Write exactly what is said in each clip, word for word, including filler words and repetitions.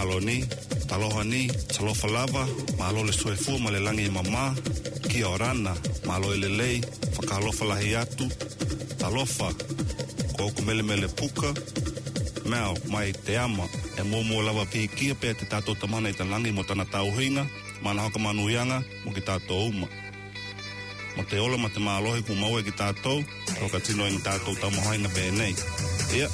malo ni, taloha ni, talofa lava, malo le soefua ma le langi mama, kia orana, malo ele lei, whakalofa lahi atu, talofa, ko kumele mele puka, mea mai te ama, e mōmō lava pi kia pēr te tātou tamana i ta langi mo tana tauhinga, mana haka manuianga mo ki tātou uma. Mo te ola ma te mālohi ku maua ki tātou, o ka tino i tātou tamahainga bēnei. Yeah.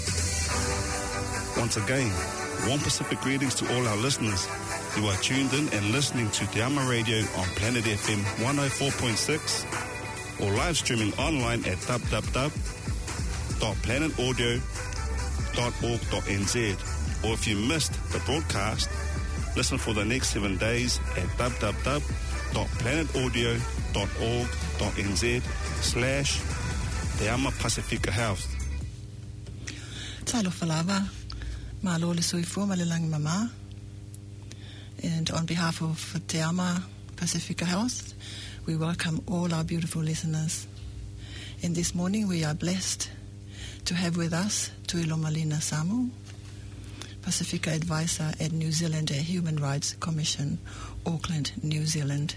Once again, warm Pacific greetings to all our listeners. You are tuned in and listening to Te Ama Radio on Planet F M one oh four point six or live streaming online at w w w dot planet audio dot org dot n z. Or if you missed the broadcast, listen for the next seven days at w w w dot planet audio dot org dot n z slash Te Ama Pacifica House. Talofa lava, malo le soifua ma le langi mama. And on behalf of Te Ama Pacifica House, we welcome all our beautiful listeners. And this morning we are blessed to have with us Tuilomalina Samu, Pacifica Advisor at New Zealand Human Rights Commission, Auckland, New Zealand.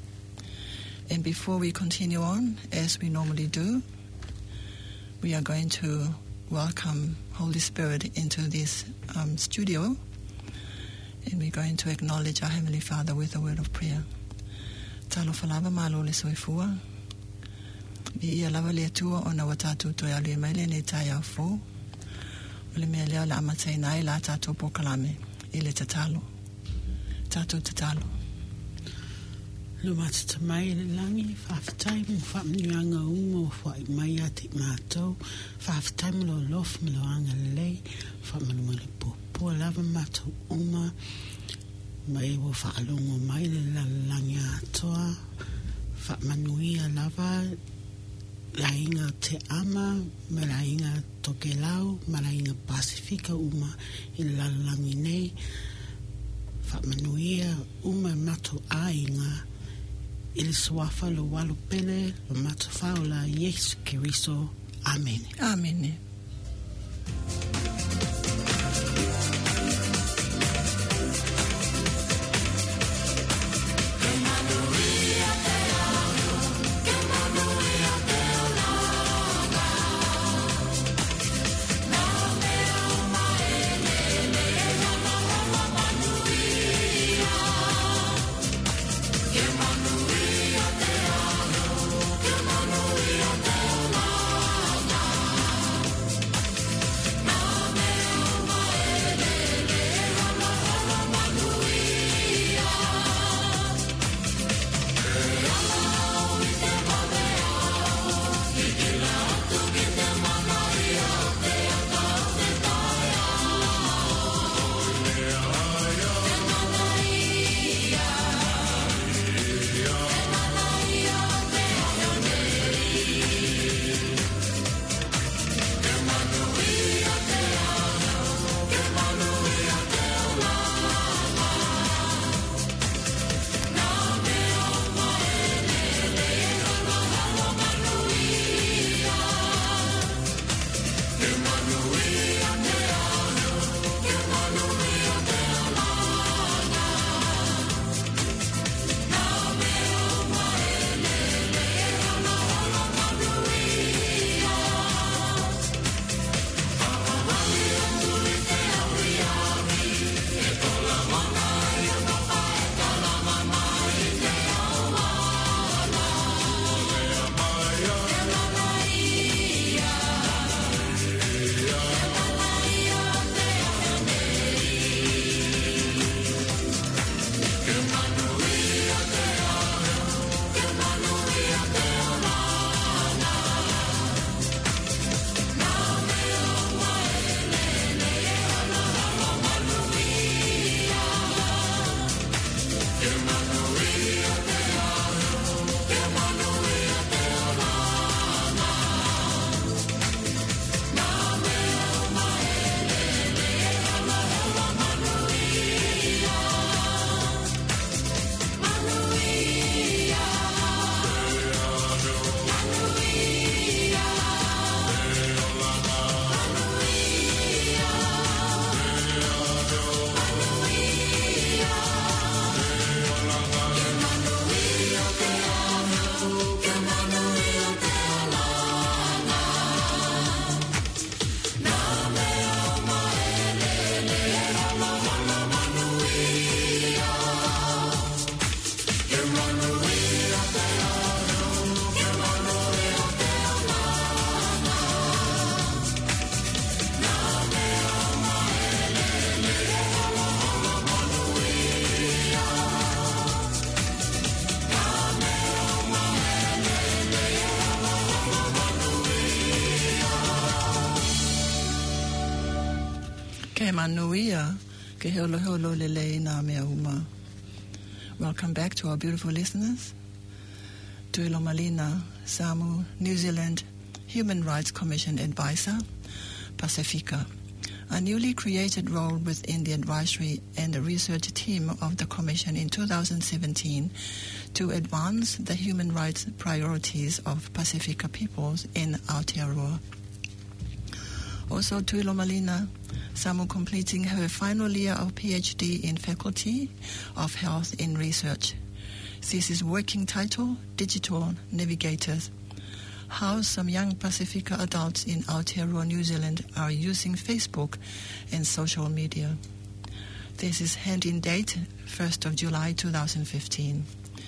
And before we continue on, as we normally do, we are going to welcome Holy Spirit into this um, studio. And we're going to acknowledge our Heavenly Father with a word of prayer. Talofa lava malo le soifua. Mi ia lava le atua o na watatu toi alu e maile ne tai au fō. O le mea leo la amatai nai la tātou pokalame i le tatalo. Tātou tatalo. Lumata ta mai le langi, whaafatai mo whaamnuanga umo whai mai ati mātou, whaafatai mo lo lof mo lo anga lei, whaamanu le pōpua lava mātou uma, mai wo whaalongo mai le langi atoa, whaamanuia lava, la inga Te Ama, ma la inga Tokelau, ma la inga Pacifica uma i le langi nei, whaamanuia uma mātou a inga, il suafa lo walu pele lo matofao la Yesu Kiriso. Amen. Amen. Ke manuia, ke holo holo lele na mea uma. Welcome back to our beautiful listeners. Tuilo Malina, Samu, New Zealand Human Rights Commission Advisor, Pacifica, a newly created role within the advisory and the research team of the Commission in two thousand seventeen to advance the human rights priorities of Pacifica peoples in Aotearoa. Also, Tuilo Malina, Samu completing her final year of PhD in Faculty of Health in Research. Thesis working title, Digital Navigators. How some young Pacifica adults in Aotearoa, New Zealand are using Facebook and social media. Thesis hand-in date, first of July two thousand fifteen.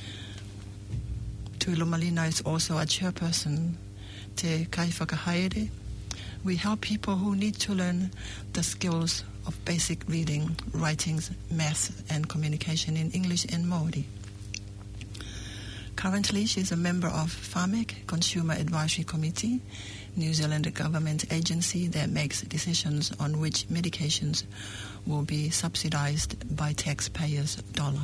Tuilo Malina is also a chairperson Te Kai Whakahaere. We help people who need to learn the skills of basic reading, writing, math, and communication in English and Māori. Currently, she is a member of FAMEC, Consumer Advisory Committee, New Zealand government agency that makes decisions on which medications will be subsidized by taxpayers' dollar.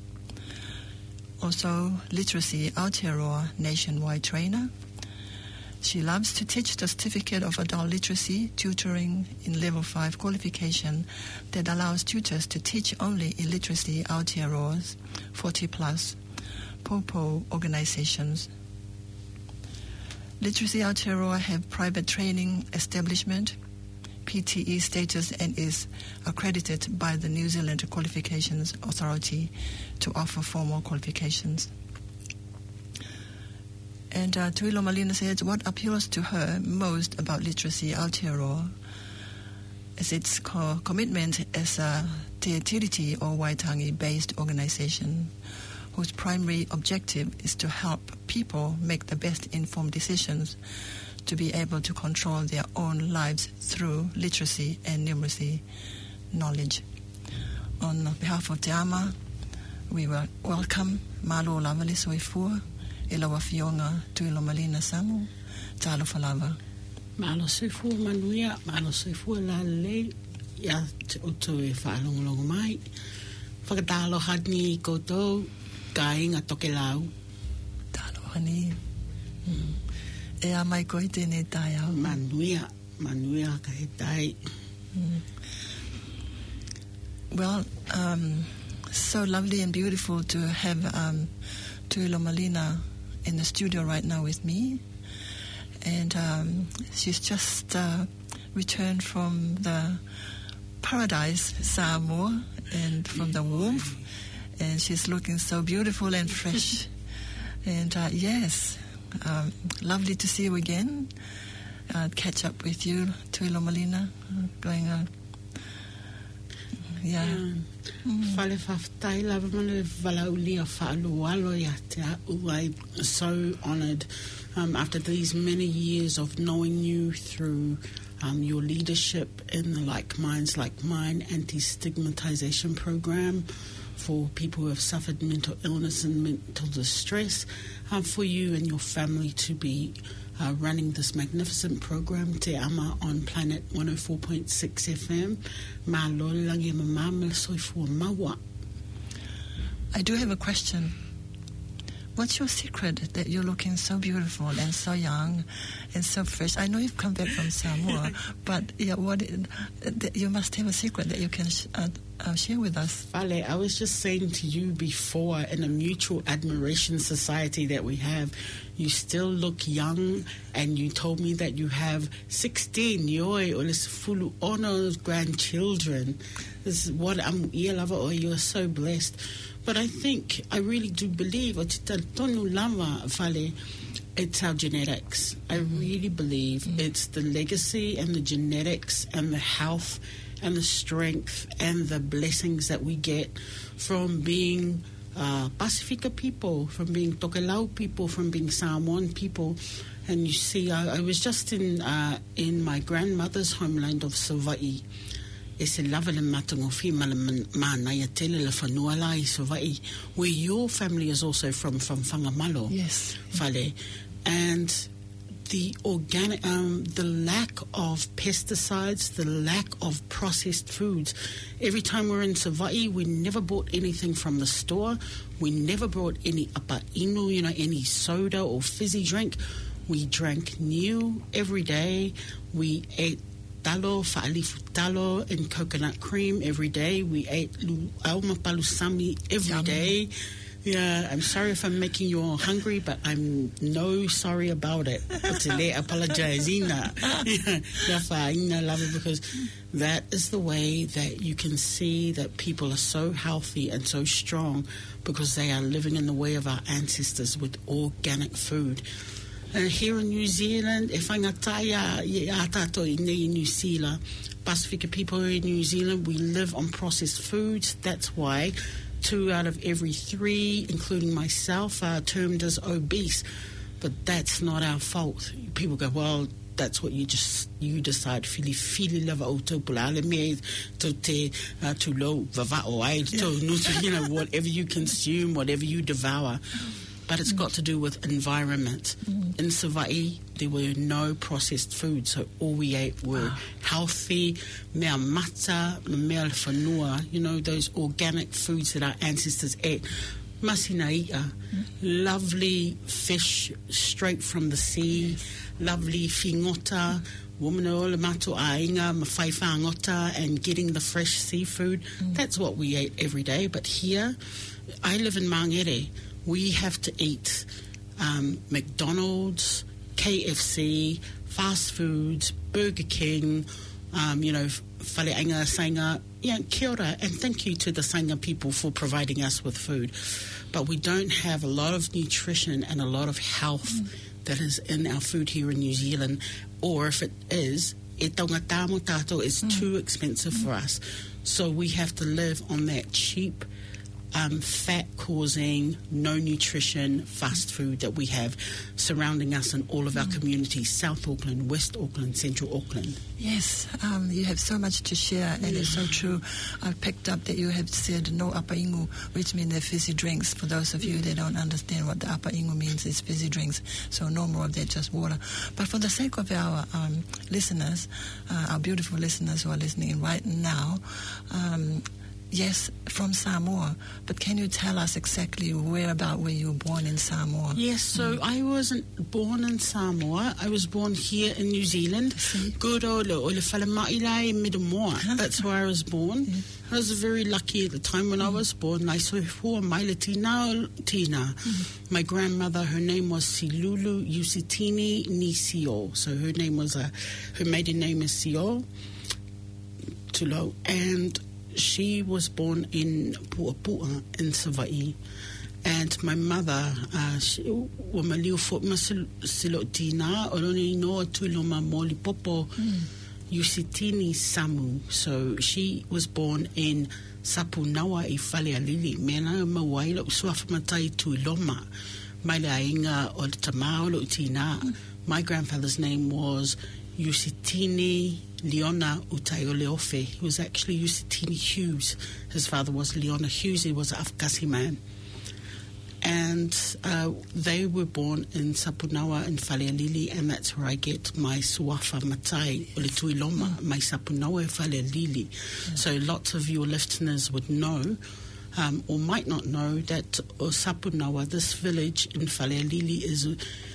Also, Literacy Aotearoa nationwide trainer. She loves to teach the Certificate of Adult Literacy tutoring in Level five qualification that allows tutors to teach only illiteracy Aotearoa's forty plus Popo organizations. Literacy Aotearoa have private training establishment, P T E status, and is accredited by the New Zealand Qualifications Authority to offer formal qualifications. And uh, Tuilo Malina says what appeals to her most about Literacy Aotearoa is its co- commitment as a Te Tiriti or Waitangi-based organization whose primary objective is to help people make the best informed decisions to be able to control their own lives through literacy and numeracy knowledge. On behalf of Te Ama, we will welcome Malo Lavali Soifua, Ilawa Fionga, Tuilo Malina Samu, Talo Falava. Malo Soifua Manuia, Malo Soifua Lale, Ya Te Oto e Whaalongolongo Mai, Whakatalo Hadni Koto, Ka inga toke lau. Talo hani. Mm. E a mai koe tēnei tai au. Manuia, manuia ka he tai. Mm. Well, um, so lovely and beautiful to have um, Tuilo Malina in the studio right now with me. And um, she's just uh, returned from the paradise, Samoa, and from the warmth. And she's looking so beautiful and fresh. And uh, yes, um, lovely to see you again. Uh, catch up with you, Tuilo Malina. Uh, going, uh, yeah. Fale whaftai lava mana walaulia whaalualo ia te au. I'm so honoured um, after these many years of knowing you through um, your leadership in the Like Minds Like Mine anti-stigmatisation program for people who have suffered mental illness and mental distress, um, for you and your family to be uh, running this magnificent program, Te Ama, on Planet one oh four point six F M. Ma lolangi mama soifua mawa. I do have a question. What's your secret that you're looking so beautiful and so young and so fresh? I know you've come back from Samoa, but yeah, what you must have a secret that you can sh- uh, uh, share with us. Fale, I was just saying to you before, in a mutual admiration society that we have, you still look young, and you told me that you have sixteen yoi or fulu ono grandchildren. This is what I'm lava, or you're so blessed. But I think, I really do believe, it's our genetics. I really believe mm-hmm. it's the legacy and the genetics and the health and the strength and the blessings that we get from being uh, Pacifica people, from being Tokelau people, from being Samoan people. And you see, I, I was just in uh, in my grandmother's homeland of Savaii. E se lava le matangofi ma le manaya tele le whanua la I Savaii, where your family is also from, from Whangamalo. Yes. Fale. And the organic, um, the lack of pesticides, the lack of processed foods. Every time we're in Savaii, we never bought anything from the store. We never brought any apa inu, you know, any soda or fizzy drink. We drank new every day. We ate talo, fa'alifu talo, and coconut cream every day. We ate auma palusami every Yum. day. Yeah, I'm sorry if I'm making you all hungry, but I'm no sorry about it. I apologize, Ina. Because that is the way that you can see that people are so healthy and so strong because they are living in the way of our ancestors with organic food. And here in New Zealand, if I'm in New Zealand, Pacifica people in New Zealand, we live on processed foods. That's why two out of every three, including myself, are termed as obese. But that's not our fault. People go, well, that's what you just you decide. Fili fili lava autopulale me to te to low vava or you know, whatever you consume, whatever you devour. But it's got to do with environment. Mm. In Savaii, there were no processed food, so all we ate were wow. healthy, mea mata, mea whanua, you know, those organic foods that our ancestors ate. Masinaia, mm. lovely fish straight from the sea, yes. lovely fingota, woman o le mato ainga, mawhaiwha ngota, and getting the fresh seafood. Mm. That's what we ate every day. But here, I live in Mangere. We have to eat um, McDonald's, K F C, fast foods, Burger King, um, you know, Faleanga, Sainga. Yeah, kia ora, and thank you to the Sainga people for providing us with food. But we don't have a lot of nutrition and a lot of health mm. that is in our food here in New Zealand. Or if it is, e taunga tāmo tātou is mm. too expensive mm. for us. So we have to live on that cheap, Um, fat-causing, no nutrition fast food that we have surrounding us in all of our mm. communities, South Auckland, West Auckland, Central Auckland. Yes, um, you have so much to share, and yeah. it's so true. I've picked up that you have said no apa ingu, which means they're fizzy drinks. For those of you that don't understand what the apa ingu means, it's fizzy drinks, so no more of that, just water. But for the sake of our um, listeners, uh, our beautiful listeners who are listening right now, um, yes, from Samoa, but can you tell us exactly where about where you were born in Samoa? Yes, so mm. I wasn't born in Samoa. I was born here in New Zealand. Good old Olefalamailai Midamoa. That's where I was born. Yeah. I was very lucky at the time when mm. I was born. I saw four Maila Tina Tina. Mm. My grandmother, her name was Silulu Yusitini Nisio. So her name was a, her maiden name is Sio Tulo, and she was born in Pu'apua in Savaii, and my mother, uh, she was my little foot silotina, oloni no tuloma moli popo, Yusitini Samu. So she was born in Sapunawa i Falealili. Mena mawailo suafamatai tuiloma. Mai ainga o tamao lo tina. My grandfather's name was Yusitini Leona Utaioleofe. He was actually Yusitini Hughes. His father was Leona Hughes. He was an Afgasi man. And uh, they were born in Sapunawa in Falealili, and that's where I get my Suafa Matai, Oletuiloma, mm. my Sapunawa Falealili. Yeah. So lots of your listeners would know, um, or might not know, that Sapunawa, this village in Falealili, is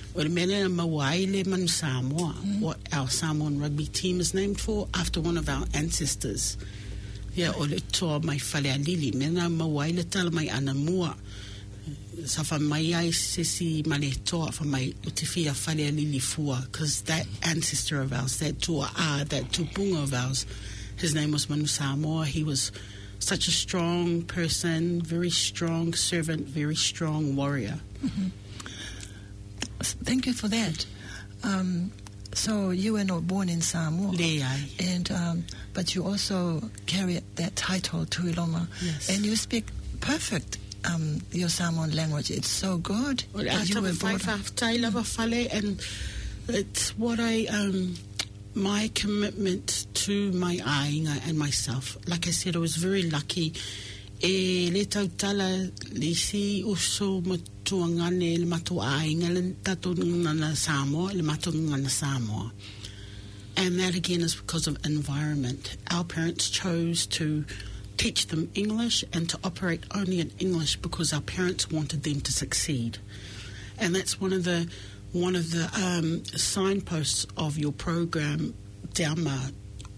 Mm. what our Samoan rugby team is named for, after one of our ancestors. Yeah, o le toa mai Falealili. Mena mawaile tala mai anamua. Sa fa mai ai sisi male toa fa mai utifia Falealili fua, because that ancestor of ours, that toa a, that tupunga of ours, his name was Manu Samoa. He was such a strong person, very strong servant, very strong warrior. Mm-hmm. Thank you for that. Um, so you were not born in Samoa, and um, but you also carry that title, Tuiloma, yes. and you speak perfect um, your Samoan language. It's so good. Well, you were born. And it's what I um, my commitment to my ainga and myself. Like I said, I was very lucky. E le tautala le si uso matua ngane, le matua ainga, le tato ngana Samoa, le matua ngana Samoa. And that again is because of environment. Our parents chose to teach them English and to operate only in English because our parents wanted them to succeed. And that's one of the one of the um, signposts of your program, Te Ama,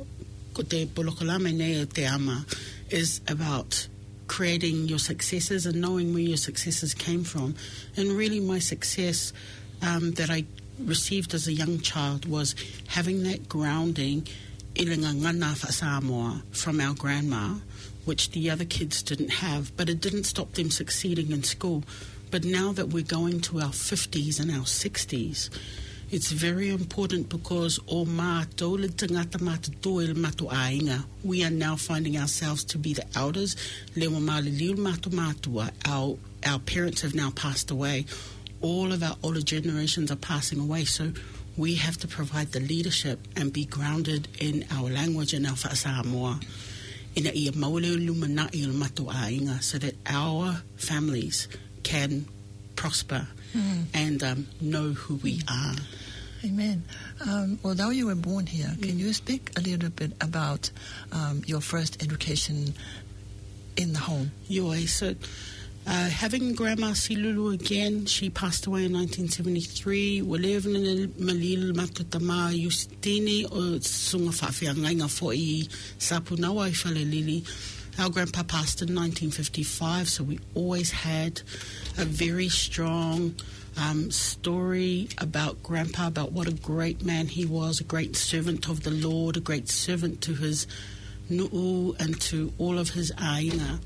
ko te polokolame nei o Te Ama, is about creating your successes and knowing where your successes came from. And really my success um, that I received as a young child was having that grounding i runga ngana wha Samoa from our grandma, which the other kids didn't have, but it didn't stop them succeeding in school. But now that we're going to our fifties and our sixties, it's very important because o mātou le tangata mātou le mātou ainga, we are now finding ourselves to be the elders. Le wa mā le liu mātou mātua, our, our parents have now passed away. All of our older generations are passing away, so we have to provide the leadership and be grounded in our language and our wha Samoa. Ina ia maule lumanai le mātou ainga, so that our families can prosper mm. and um, know who we are. Amen. Um, although you were born here, mm. can you speak a little bit about um, your first education in the home? Yoi, so uh, having Grandma Silulu again, she passed away in nineteen seventy-three. We live in a malil matutama Justini o sunga whawhiangainga fo I sapunawa I whalelili. Our grandpa passed in nineteen fifty-five, so we always had a very strong um, story about Grandpa, about what a great man he was, a great servant of the Lord, a great servant to his nu'u and to all of his ainga.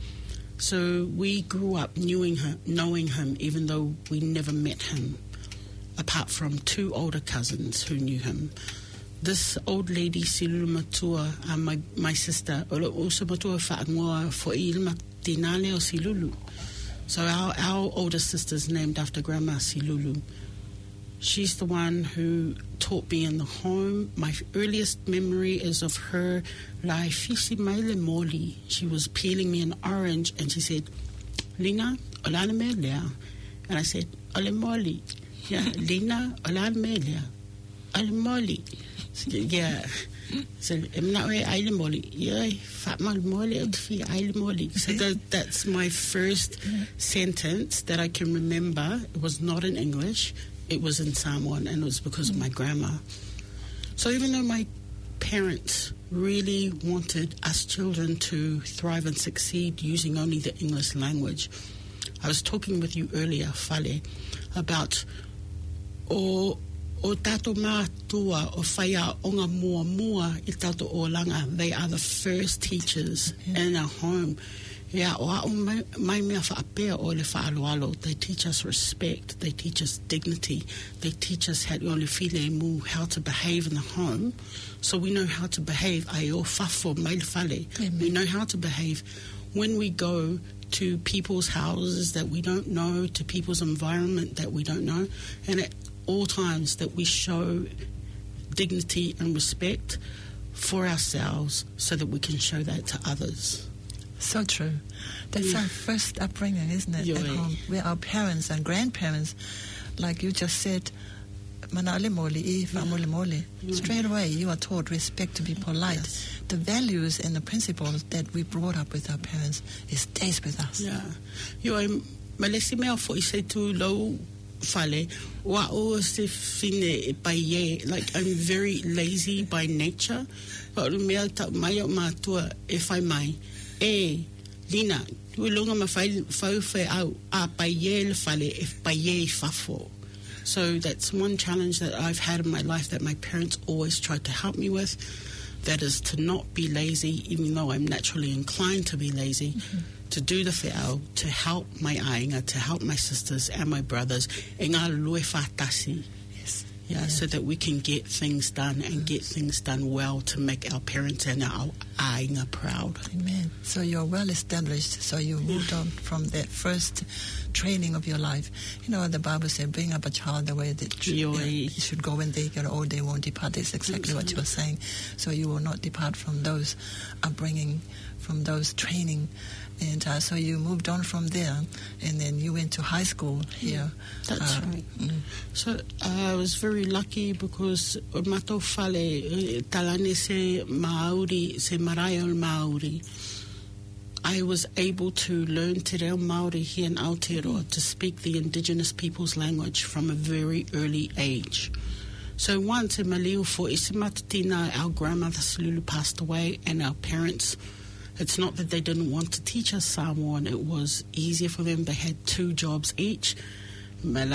So we grew up knowing him, knowing him, even though we never met him, apart from two older cousins who knew him. This old lady, Silulu Matua, uh, my, my sister, also Matua whaangoa for ilma tinale o Silulu. So our, our older sister's named after Grandma Silulu. She's the one who taught me in the home. My earliest memory is of her lai fisi maile moli. She was peeling me an orange and she said, Lina, olana me lea. And I said, ole moli. Yeah, Lina, olana me lea. Ole moli. Yeah. So I'm not way aile moli. Yeah, fat mal moli and fi aile moli. So that, that's my first sentence that I can remember. It was not in English. It was in Samoan, and it was because of my grandma. So even though my parents really wanted us children to thrive and succeed using only the English language, I was talking with you earlier, Fale, about o o tato mātua o whaia onga mua mua I tato o langa. They are the first teachers yeah. in our home. Yeah, o a mai mai mea whaapea o le whaaloalo. They teach us respect. They teach us dignity. They teach us how to file mu how to behave in the home, so we know how to behave. Ai o whafo mai le whale. We know how to behave when we go to people's houses that we don't know, to people's environment that we don't know, and at all times that we show dignity and respect for ourselves so that we can show that to others. So true. That's yeah. our first upbringing, isn't it, Yoi. at home, where our parents and grandparents, like you just said, manale moli, I famole moli. Straight away, you are taught respect, to be polite. Yes. The values and the principles that we brought up with our parents, it stays with us. Yeah. Yo, malesi mea fo I se tu lo fale, wa o se fine by ye. Like, I'm very lazy by nature, but mea ta mai o mātua if I may. E, Lina, tu longa ma fai fau fai au a pa ye le fale if pa ye fafo. So that's one challenge that I've had in my life that my parents always tried to help me with. That is to not be lazy, even though I'm naturally inclined to be lazy, mm-hmm. to do the fe'au, to help my ainga, to help my sisters and my brothers. E ngā lue whātasi. Yes. Yeah, yeah, so that we can get things done and mm. get things done well to make our parents and our ainga proud. Amen. So you're well established, so you moved on from that first training of your life. You know, the Bible said, bring up a child the way that you, you, know, you should go when they get old, they won't depart. That's exactly mm-hmm. what you were saying. So you will not depart from those upbringing, from those training. And uh, so you moved on from there, and then you went to high school here. That's uh, right. Mm. So uh, I was very lucky because mato fale talane se Maori, se marae o Maori. I was able to learn te reo Maori here in Aotearoa, to speak the indigenous people's language from a very early age. So once in Malio for Isimatatina, our grandmother Salulu passed away, and our parents, it's not that they didn't want to teach us Samoan, it was easier for them. They had two jobs each. They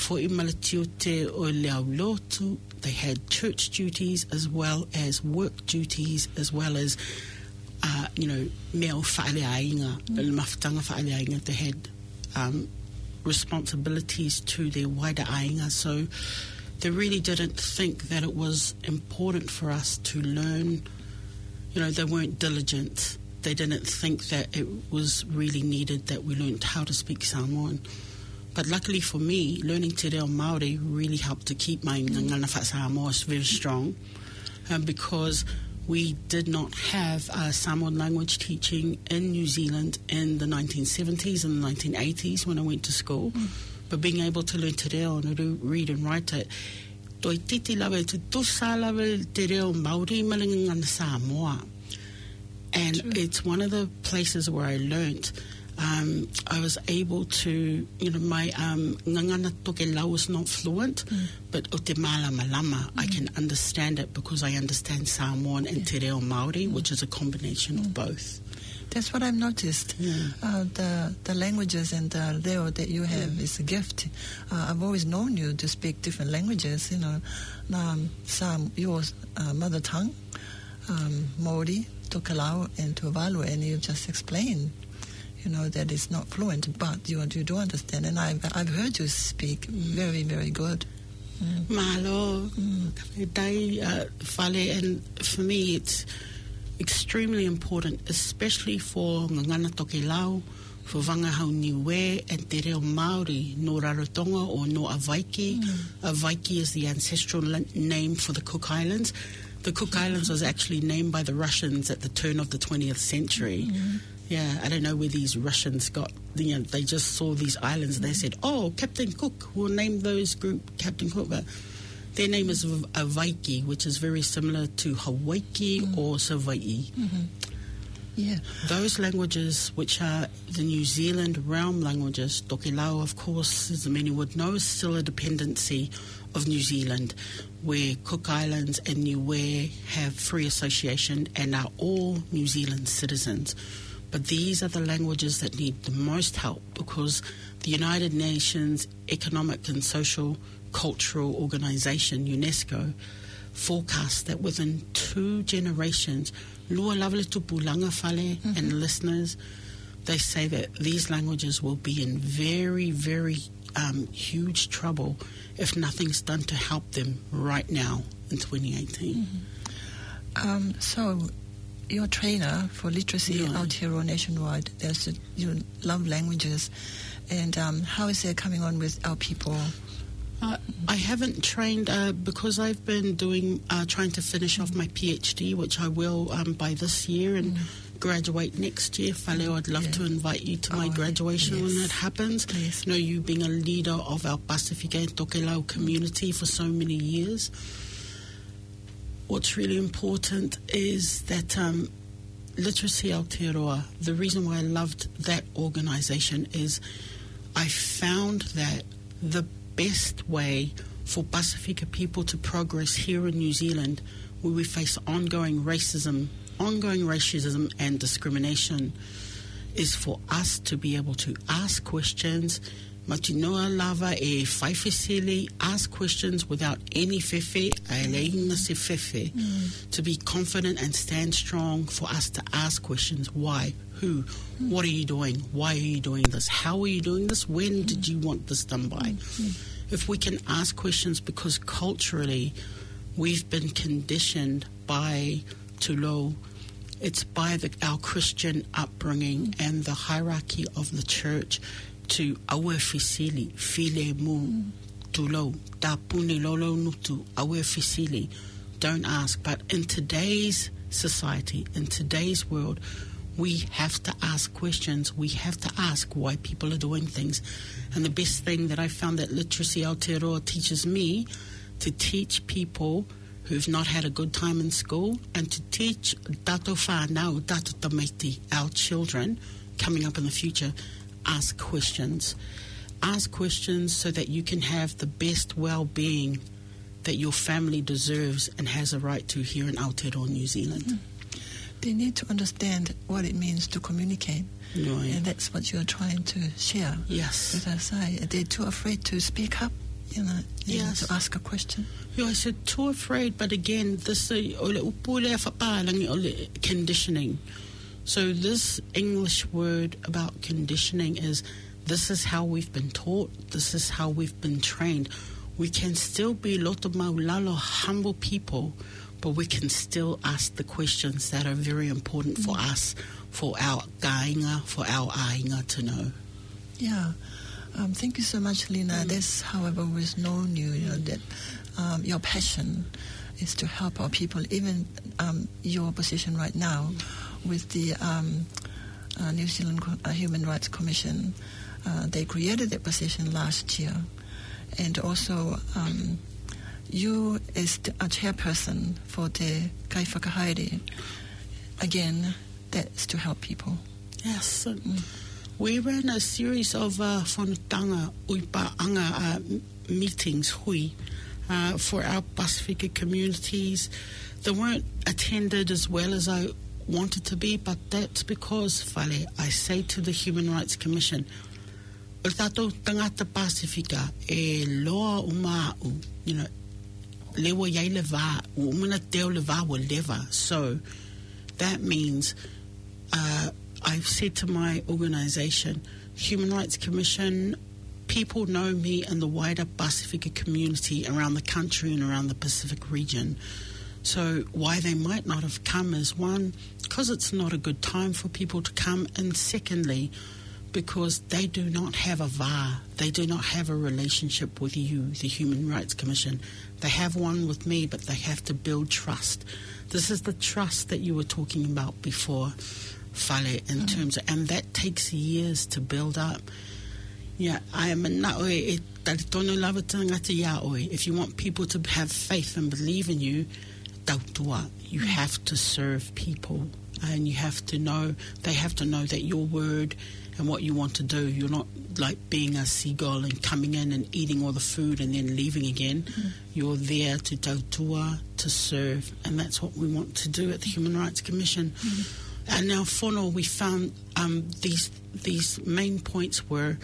had church duties as well as work duties, as well as, uh, you know, meo whaaleainga, mafutanga whaaleainga. They had um, responsibilities to their wider ainga. So they really didn't think that it was important for us to learn. You know, they weren't diligent. They didn't think that it was really needed that we learned how to speak Samoan. But luckily for me, learning te reo Māori really helped to keep my ngangana wha Samoa very strong, um, because we did not have uh, Samoan language teaching in New Zealand in the nineteen seventies and the nineteen eighties when I went to school. Mm. But being able to learn te reo and read and write it, toi titi lawe te tusa lawe te reo Māori malingangana Samoa. And True. It's one of the places where I learnt. Um, I was able to, you know, my um, ngangana toke lau is not fluent, mm. but o te mala malama, mm. I can understand it because I understand Samoan and yeah. te reo Māori, mm. which is a combination mm. of both. That's what I've noticed. Yeah. Uh, the the languages and the reo that you have mm. is a gift. Uh, I've always known you to speak different languages, you know. Um, some your uh, mother tongue, um, Māori, Tokelau, and Tuvalu, and you just explained, you know, that it's not fluent, but you you do understand. And I've I've heard you speak very very good. Mm. Malo, mm. dai uh, fale, and for me it's extremely important, especially for ngangana Tokelau, for Vangahau Niue and te reo Māori, no Rarotonga or no Avaiki. Mm. Avaiki is the ancestral name for the Cook Islands. The Cook Islands was actually named by the Russians at the turn of the twentieth century. Mm-hmm. Yeah, I don't know where these Russians got, you know, they just saw these islands and they said, oh, Captain Cook, we'll name those group Captain Cook. But their name is Avaiki, which is very similar to Hawaii mm-hmm. or Savaii. Mm-hmm. Yeah. Those languages, which are the New Zealand realm languages, Tokelau, of course, as many would know, is still a dependency of New Zealand, where Cook Islands and Niue have free association and are all New Zealand citizens. But these are the languages that need the most help, because the United Nations Economic and Social Cultural Organization, UNESCO, forecasts that within two generations, Lua Lavale Pulanga Fale mm-hmm. and listeners, they say that these languages will be in very, very um, huge trouble if nothing's done to help them right now in twenty eighteen. Mm-hmm. Um, so, you're a trainer for literacy yeah. out here or nationwide. There's a, you love languages, and um, how is it coming on with our people? Uh, I haven't trained uh, because I've been doing uh, trying to finish off my PhD, which I will um, by this year, and mm. graduate next year. Faleo, I'd love yeah. to invite you to oh, my graduation yes. when that happens. Please. You know, you being a leader of our Pasifika and Tokelau community for so many years. What's really important is that um, Literacy Aotearoa, the reason why I loved that organisation is I found that the best way for Pasifika people to progress here in New Zealand, where we face ongoing racism, ongoing racism and discrimination, is for us to be able to ask questions, matinoa lava e whaifesili, ask questions without any fefe, aeleina se fefe, mm. to be confident and stand strong, for us to ask questions. Why? Who? Mm. What are you doing? Why are you doing this? How are you doing this? When mm. did you want this done by? Mm. if we can ask questions, because culturally we've been conditioned by Tulo, it's by the, our Christian upbringing mm. and the hierarchy of the church to awe fisili, file mu, Tulo, ta puni lolo nutu, awe fisili. Don't ask. But in today's society, in today's world, we have to ask questions. We have to ask why people are doing things. And the best thing that I found that Literacy Aotearoa teaches me, to teach people who've not had a good time in school, and to teach tato whānau, tato tamaiti, our children coming up in the future, ask questions. Ask questions so that you can have the best well-being that your family deserves and has a right to here in Aotearoa, New Zealand. Mm. They need to understand what it means to communicate. No, yeah. And that's what you're trying to share yes. with us. They're too afraid to speak up, you know, yes. to ask a question. Yeah, I said too afraid, but again, this conditioning. So this English word about conditioning is, this is how we've been taught, this is how we've been trained. We can still be loto maulalo, humble people, but we can still ask the questions that are very important for mm. us, for our kāinga, for our ainga to know. Yeah. Um, thank you so much, Lina. Mm. This, however, was known you, you know, that um, your passion is to help our people, even um, your position right now with the um, uh, New Zealand uh, Human Rights Commission. Uh, they created that position last year. And also, um, you as the, a chairperson for the Kai Whakahaere, again, that's to help people. Yes. Mm. We ran a series of uh, whanutanga uipaanga uh, meetings hui uh, for our Pasifika communities. They weren't attended as well as I wanted to be, but that's because, Whale, I say to the Human Rights Commission, o tātou tangata Pasifika e loa umau, you know, lewa yai le vā, umana teo le vā wa lewa. So that means uh, I've said to my organisation, Human Rights Commission, people know me in the wider Pasifika community around the country and around the Pacific region. So why they might not have come is, one, because it's not a good time for people to come, and secondly, because they do not have a vā, they do not have a relationship with you, the Human Rights Commission. They have one with me, but they have to build trust. This is the trust that you were talking about before, Whale, in mm-hmm. terms of, and that takes years to build up. Yeah, I am a naoe e taritono lava tangata yaoe. If you want people to have faith and believe in you, tautua, you have to serve people, and you have to know, they have to know that your word and what you want to do, you're not like being a seagull and coming in and eating all the food and then leaving again. Mm-hmm. You're there to tautua, to serve, and that's what we want to do at the Human Rights Commission. Mm-hmm. And now, whono, we found um, these these main points were,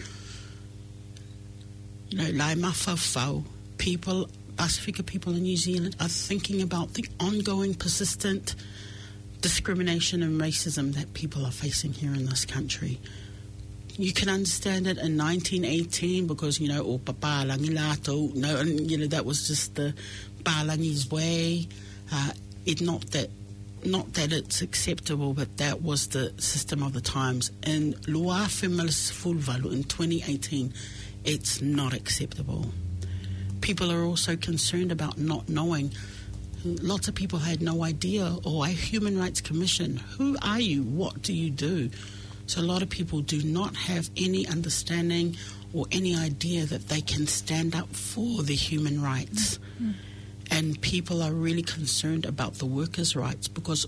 you know, lai mawhawhau, people, Pasifika people in New Zealand are thinking about the ongoing, persistent discrimination and racism that people are facing here in this country. You can understand it in nineteen eighteen because, you know, o papa langi lato, no, and, you know, that was just the Palangi's way. Uh, it not that, not that it's acceptable, but that was the system of the times. In Luafe Malasfulvalu in twenty eighteen, it's not acceptable. People are also concerned about not knowing. Lots of people had no idea. Or a Human Rights Commission, who are you? What do you do? So a lot of people do not have any understanding or any idea that they can stand up for the human rights. Mm-hmm. And people are really concerned about the workers' rights because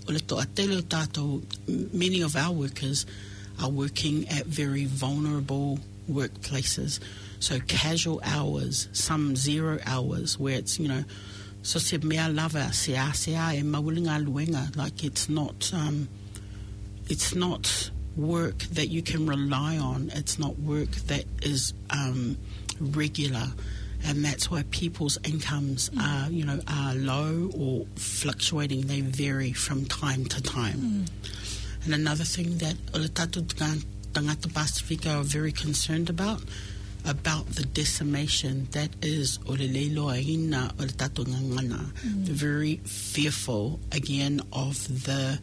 many of our workers are working at very vulnerable workplaces. So casual hours, some zero hours, where it's, you know, so se mea lava se a se a e maulinga luenga, like it's not, um, it's not work that you can rely on. It's not work that is um, regular, and that's why people's incomes mm. are, you know, are low or fluctuating. They vary from time to time. Mm. And another thing that o le tatu tangata Pasifika are very concerned about about the decimation that is o le leiloaina o le tatou ngangana. Very fearful, again, of the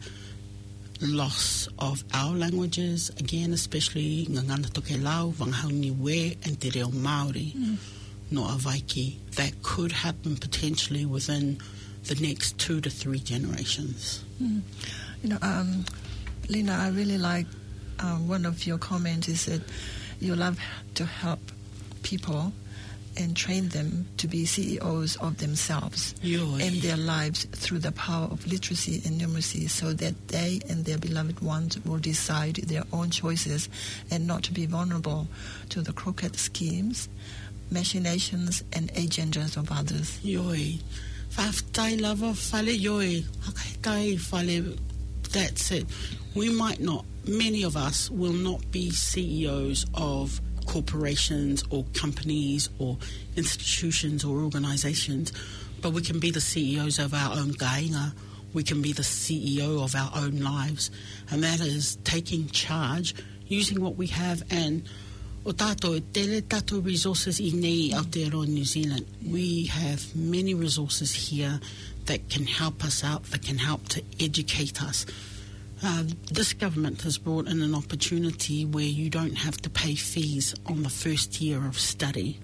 loss of our languages, again, especially ngangana toke lau, Wanghauni we, and te reo Māori, mm. no Avaiki. That could happen potentially within the next two to three generations. Mm. You know, um, Lena, I really like um, one of your comments is that you love to help people and train them to be C E Os of themselves Yoy. and their lives through the power of literacy and numeracy, so that they and their beloved ones will decide their own choices and not to be vulnerable to the crooked schemes, machinations, and agendas of others. Yoi. Whaftai lava whale yoi. Hakakai whale. That's it. We might not, many of us will not be C E Os of corporations or companies or institutions or organisations, but we can be the C E Os of our own kāinga. We can be the C E O of our own lives, and that is taking charge, using what we have. And o tātou, tele tātou resources i nei Aotearoa, New Zealand. We have many resources here that can help us out, that can help to educate us. Uh, this government has brought in an opportunity where you don't have to pay fees on the first year of study.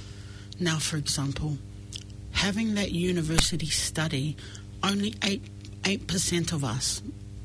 Now, for example, having that university study, only eight, eight percent of us,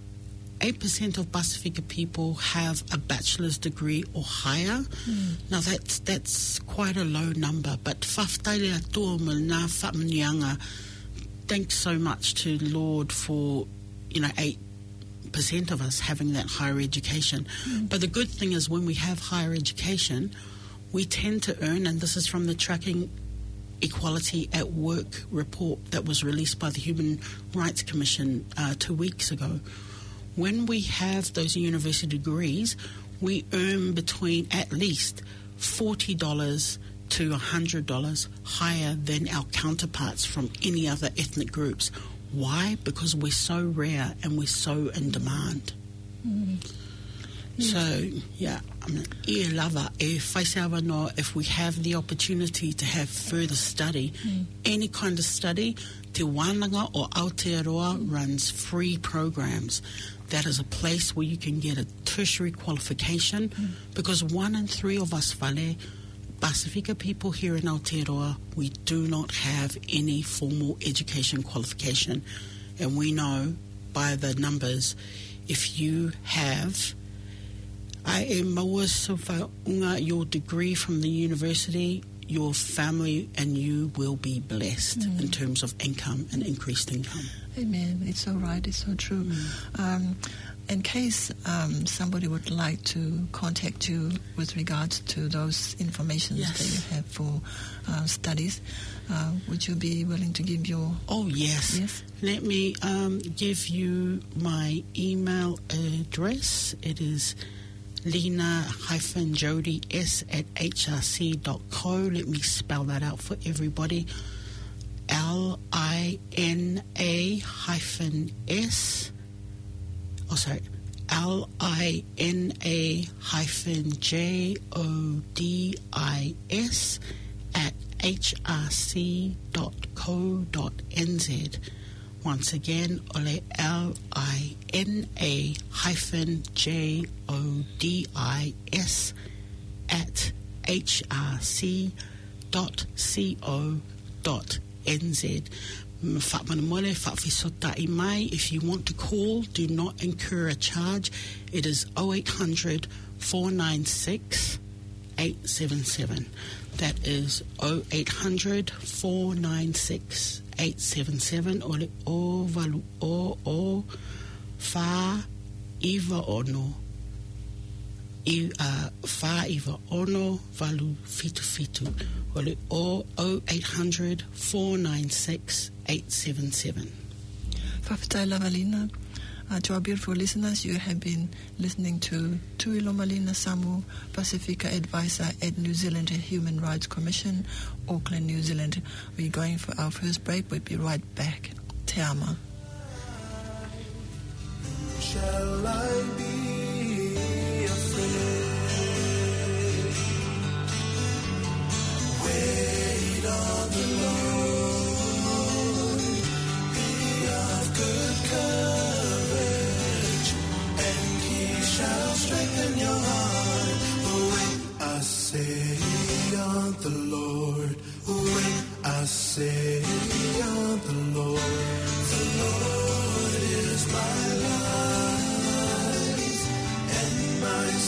eight percent of Pasifika people have a bachelor's degree or higher. Mm. Now, that's that's quite a low number, but whaftaile atua mo nā whamanianga, thanks so much to Lord for, you know, eight percent of us having that higher education. Mm. But the good thing is when we have higher education, we tend to earn, and this is from the Tracking Equality at Work report that was released by the Human Rights Commission uh, two weeks ago. When we have those university degrees, we earn between at least forty dollars to one hundred dollars higher than our counterparts from any other ethnic groups. Why? Because we're so rare and we're so in demand. Mm. Yes. So, yeah, I mean, e lava, e whaiseawa no, if we have the opportunity to have further study, mm. any kind of study, Te Wānanga or Aotearoa runs free programs. That is a place where you can get a tertiary qualification, mm. because one in three of us whale, Pasifika people here in Aotearoa, we do not have any formal education qualification. And we know by the numbers, if you have I am maua sofa unga your degree from the university, your family and you will be blessed mm. in terms of income and increased income. Amen. It's so right. It's so true. Mm. Um, in case um, somebody would like to contact you with regards to those information yes. that you have for uh, studies, uh, would you be willing to give your... Oh, yes. Yes. Let me um, give you my email address. It is Lina-Jody S at H R C dot co. Let me spell that out for everybody. L I N A hyphen S. Oh, sorry. L I N A hyphen J O D I S at H R C dot co dot N Z. Once again, ole L I N A hyphen J O D I S at H R C dot co dot N Z. If you want to call, do not incur a charge. It is oh eight hundred, four nine six, eight seven seven. That is oh eight hundred, four nine six, eight seven seven. Ole o valu o o fa iva ono. I uh, fa iva ono valu fitu fitu. Ole o oh eight hundred, four nine six, eight seven seven. Whawhitai lava Lina. Uh, to our beautiful listeners, you have been listening to Tuiloma Lina Samu, Pasifika Advisor at New Zealand Human Rights Commission, Auckland, New Zealand. We're going for our first break. We'll be right back. Te ama. Shall I be afraid?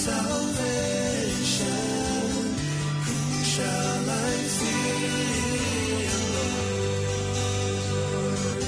salvation, whom shall I fear, Lord?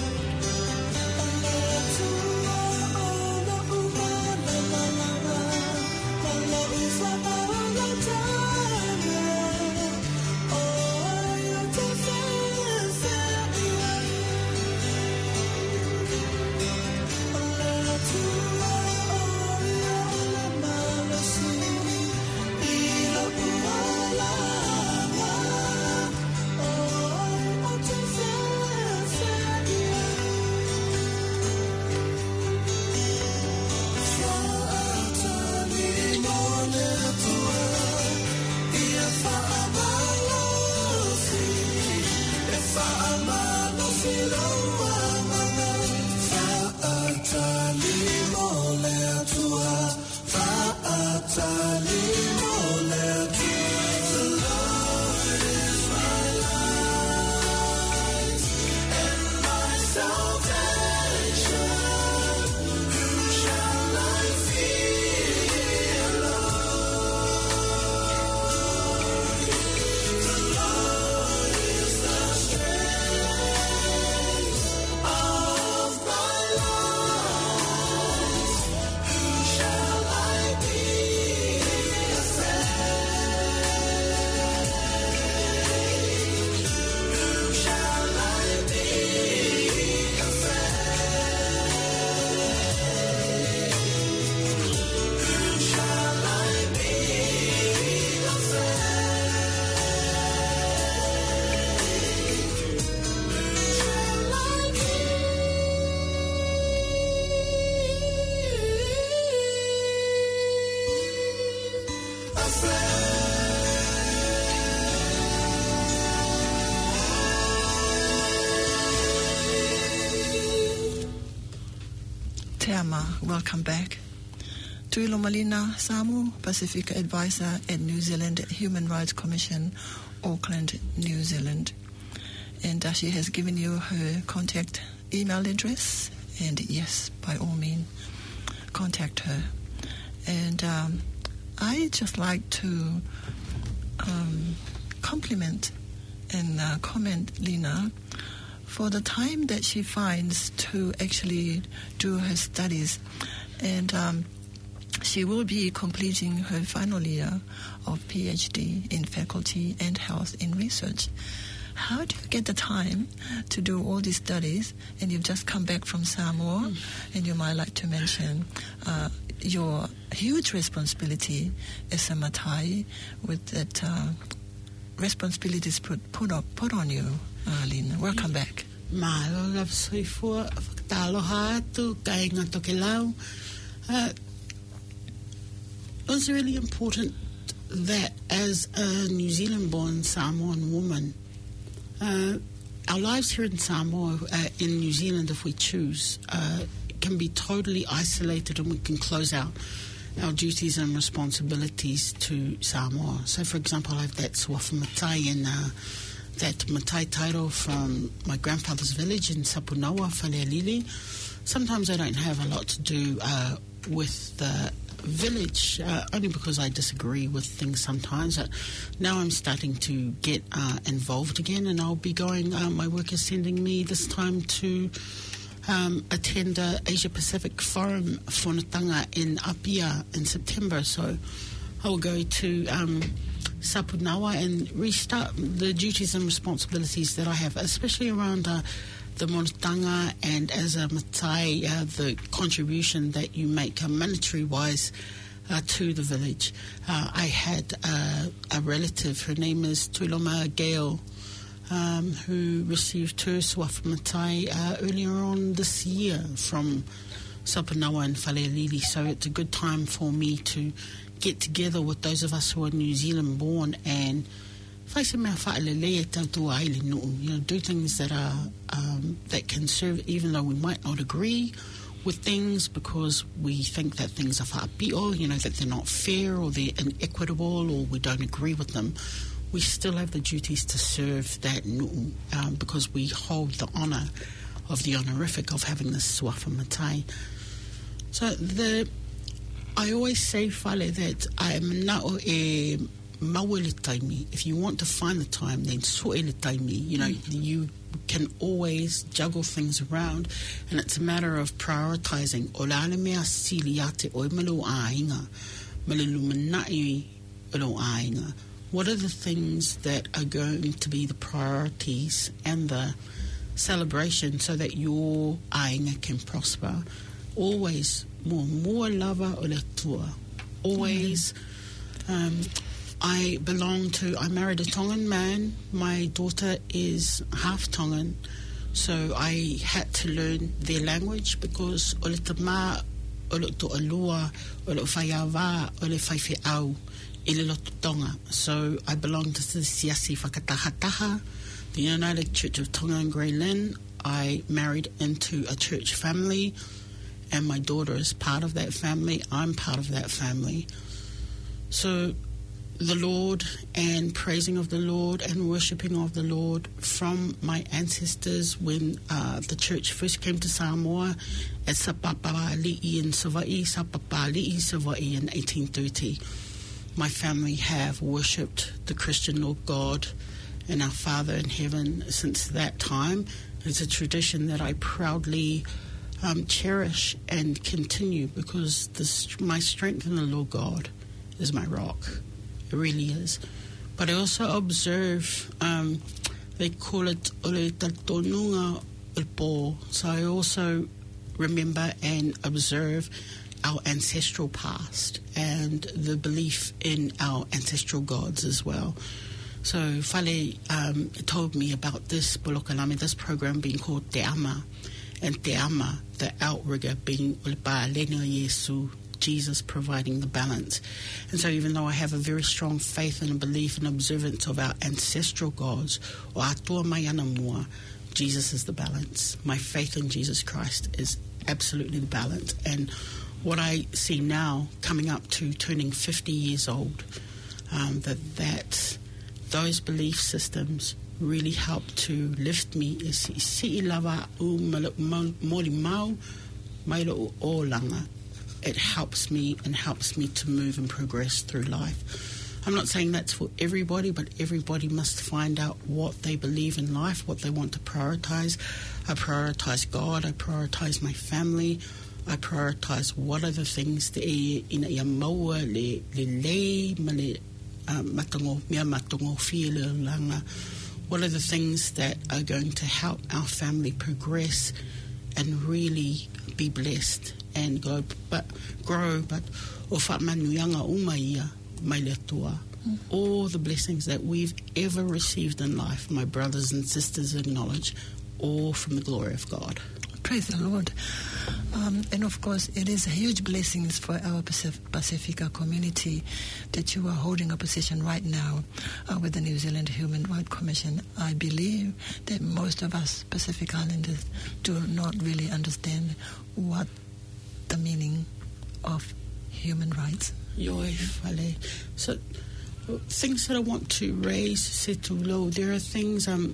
Te ama, welcome back. Tuilo Malina Samu, Pacifica Advisor at New Zealand Human Rights Commission, Auckland, New Zealand. And uh, she has given you her contact email address. And yes, by all means, contact her. And um, I just like to um, compliment and uh, comment Lina for the time that she finds to actually do her studies. And um, she will be completing her final year of PhD in faculty and health in research. How do you get the time to do all these studies? And you've just come back from Samoa, mm. and you might like to mention uh, your huge responsibility as a Matai, with that uh, responsibilities put put, up, put on you, uh, Lina. Welcome back. Malo love soifua whakataloha atu kai ngā toke lau. Uh, It was really important that as a New Zealand-born Samoan woman, uh, our lives here in Samoa, uh, in New Zealand, if we choose, uh, can be totally isolated, and we can close out our duties and responsibilities to Samoa. So, for example, I have that Suafa Matai and uh, that Matai title from my grandfather's village in Sapunawa, Falealili. Sometimes I don't have a lot to do uh, with the village, uh, only because I disagree with things sometimes. Uh, now I'm starting to get uh, involved again, and I'll be going, uh, my work is sending me this time to um, attend a Asia Pacific Forum whanatanga in Apia in September, so I'll go to um, Sapunawa and restart the duties and responsibilities that I have, especially around uh, the monotanga, and as a Matai, uh, the contribution that you make uh, monetary-wise uh, to the village. Uh, I had uh, a relative, her name is Tuiloma Gale, um, who received her Suafa Matai uh, earlier on this year from Sapunawa and Falealili, so it's a good time for me to get together with those of us who are New Zealand-born and you know, do things that are um, that can serve, even though we might not agree with things because we think that things are whaapio, you know, that they're not fair or they're inequitable or we don't agree with them. We still have the duties to serve that nu'u, um, because we hold the honour of the honorific of having this Suafa Matai. So the I always say, Fale, that I am not a mawele taimi. If you want to find the time, then soele taimi. You know, mm. you can always juggle things around, and it's a matter of prioritizing. O lale mea sili ate o malu ainga, malu manai o ainga. What are the things that are going to be the priorities and the celebration so that your ainga can prosper? Always more, more lava o le tua. Always. Mm. Um, I belong to, I married a Tongan man. My daughter is half Tongan, so I had to learn their language because o le tama, o le to alua, o le whaiawa, o le whaiwhiau, i le loto tonga. So I belong to the Siasi Whakatahataha, the United Church of Tonga and Grey Lynn. I married into a church family, and my daughter is part of that family. I'm part of that family. So the Lord and praising of the Lord and worshipping of the Lord from my ancestors when uh, the church first came to Samoa at Sapapali'i in Savaii, Sapapali'i Savaii in eighteen thirty. My family have worshipped the Christian Lord God and our Father in heaven since that time. It's a tradition that I proudly um, cherish and continue because the, my strength in the Lord God is my rock. It really is. But I also observe, um, they call it ole tatonunga ulpo. So I also remember and observe our ancestral past and the belief in our ancestral gods as well. So Fale um, told me about this Polokalame, this program being called Te Ama. And Te Ama, the outrigger being Ulpa Lena Yesu, Jesus providing the balance. And so even though I have a very strong faith and a belief and observance of our ancestral gods, o atua mai ana mua, Jesus is the balance. My faith in Jesus Christ is absolutely the balance. And what I see now, coming up to turning fifty years old, um, that that those belief systems really help to lift me. Is si lava u mori mau mailo o langa. It helps me and helps me to move and progress through life. I'm not saying that's for everybody, but everybody must find out what they believe in life, what they want to prioritize. I prioritize God. I prioritize my family. I prioritize what are the things that ina ia maua le le lei male matango mea matango fia le langa. What are the things that are going to help our family progress and really be blessed and go, but grow, but o whamanuianga umaia mai le tua. All the blessings that we've ever received in life, my brothers and sisters acknowledge, all from the glory of God. Praise the Lord. Um, and of course, it is a huge blessing for our Pacif- Pacifica community that you are holding a position right now uh, with the New Zealand Human Rights Commission. I believe that most of us Pacific Islanders do not really understand what the meaning of human rights. Yoi, Fale. So, things that I want to raise, Setulo, there are things um,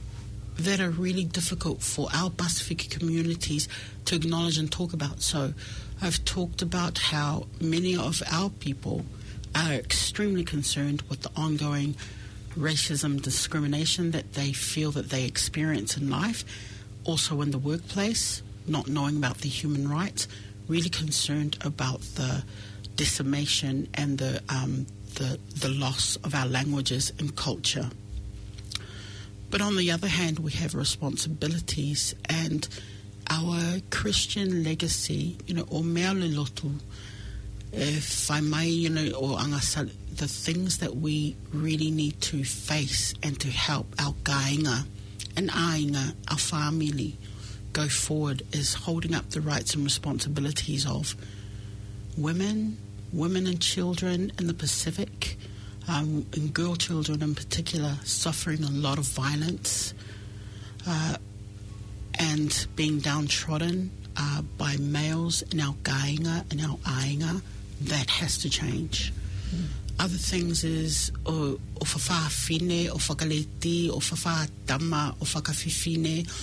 that are really difficult for our Pacific communities to acknowledge and talk about. So, I've talked about how many of our people are extremely concerned with the ongoing racism, discrimination that they feel that they experience in life, also in the workplace, not knowing about the human rights, really concerned about the decimation and the um, the the loss of our languages and culture. But on the other hand, we have responsibilities, and our Christian legacy, you know, o mea le lotu, if I may, you know, o angasa, the things that we really need to face and to help our kāinga and ainga, our family, go forward is holding up the rights and responsibilities of women, women and children in the Pacific, um, and girl children in particular, suffering a lot of violence uh, and being downtrodden uh, by males in our kāinga and our ainga. That has to change. Mm. Other things is o whawhawhine, o whakaleti, o whawhatama, o whakawhiwhine.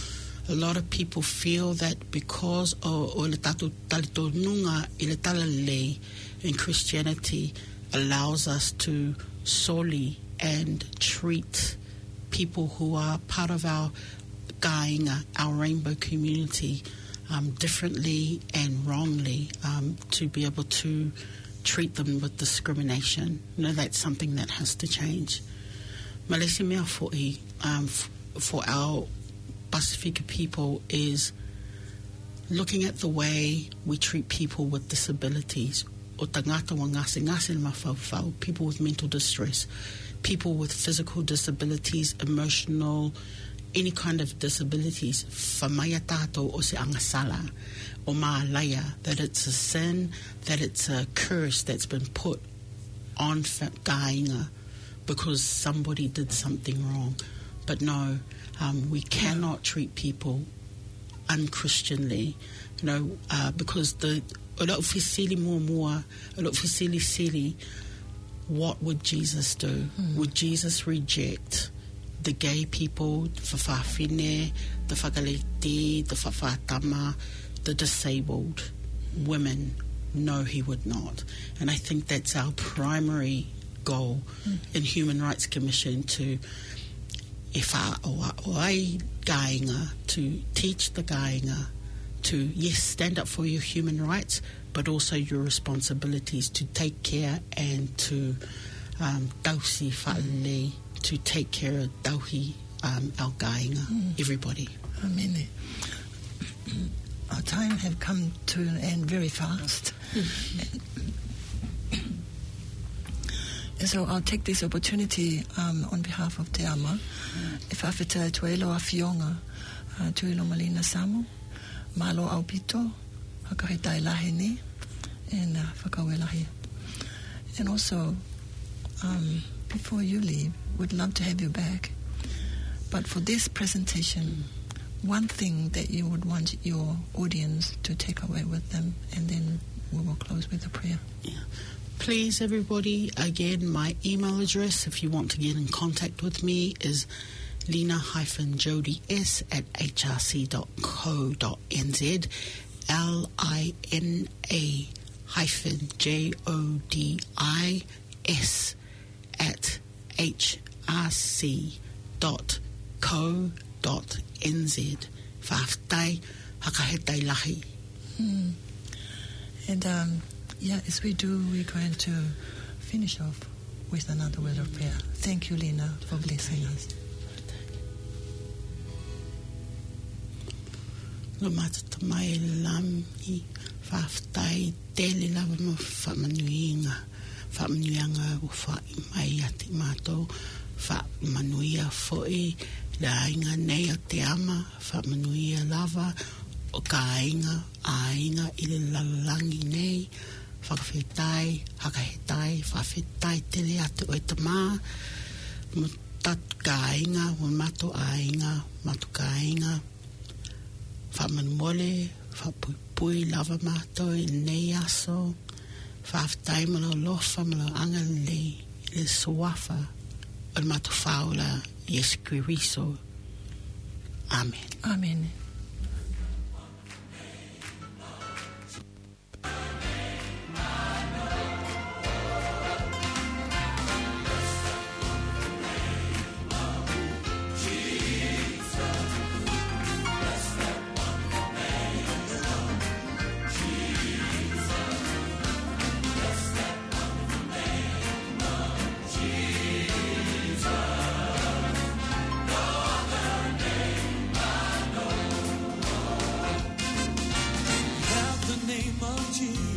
a lot of people feel that because o, o le tatu talitonunga i le tala lei in Christianity allows us to solely and treat people who are part of our kāinga, our rainbow community, um, differently and wrongly, um, to be able to treat them with discrimination. You know, that's something that has to change. Malesi mea fo'i, um, f- for our Pasifika people is looking at the way we treat people with disabilities. O tangata wa ngase ngase le mawhauwhau, people with mental distress, people with physical disabilities, emotional, any kind of disabilities. Whamaya tātou o se angasala, o maalaya, that it's a sin, that it's a curse that's been put on kāinga because somebody did something wrong. But no, um, we cannot treat people unchristianly, you know, uh, because the o lo fisili mua mua, o lo fisili sili, what would Jesus do? Mm. Would Jesus reject the gay people, the whawhawhine, the whakaleti, the whawhatama, the disabled women? No, he would not. And I think that's our primary goal mm. in Human Rights Commission, to if our o ai kāinga, to teach the kāinga to, yes, stand up for your human rights, but also your responsibilities to take care and to um, tausi whaalei, to take care of tauhi, um, our kāinga, mm. everybody. Amen. Our time have come to an end very fast. Mm. And so I'll take this opportunity um, on behalf of Te Ama, mm. if awhita tuelo a fionga, uh, tuelo Malina Samu, malo au pito, hakahitai lahene, and uh, whakawelahi. And also, um, before you leave, we'd love to have you back. But for this presentation, one thing that you would want your audience to take away with them, and then we will close with a prayer. Yeah. Please, everybody, again, my email address, if you want to get in contact with me, is lina-jodis at h r c dot co dot n z, L I N A hyphen J O D I S at h r c dot co dot n z. Whaftai, hakahetai lahi. Hmm. And, um, yeah, as we do, we're going to finish off with another word of prayer. Thank you, Lina, for blessing us. Lo matata mai lam I whaftai tele lava mo whamanuinga, whamanuianga o whai mai ati mato, whamanuia foi, la inga nei o Te Ama, whamanuia lava, o ka ainga, a inga I le lalangi nei, whakawhetai, hakahetai, whawhetai tele atu o e tama, mo tatu ka ainga, mo mato a inga, mato ka ainga, whamanmole, whapuipui lava mato I nei aso, whawhetai malo lofa malo anga lei, le soafa, o mato whaula, Yesu Kristo. Amen. Amen. name of Jesus.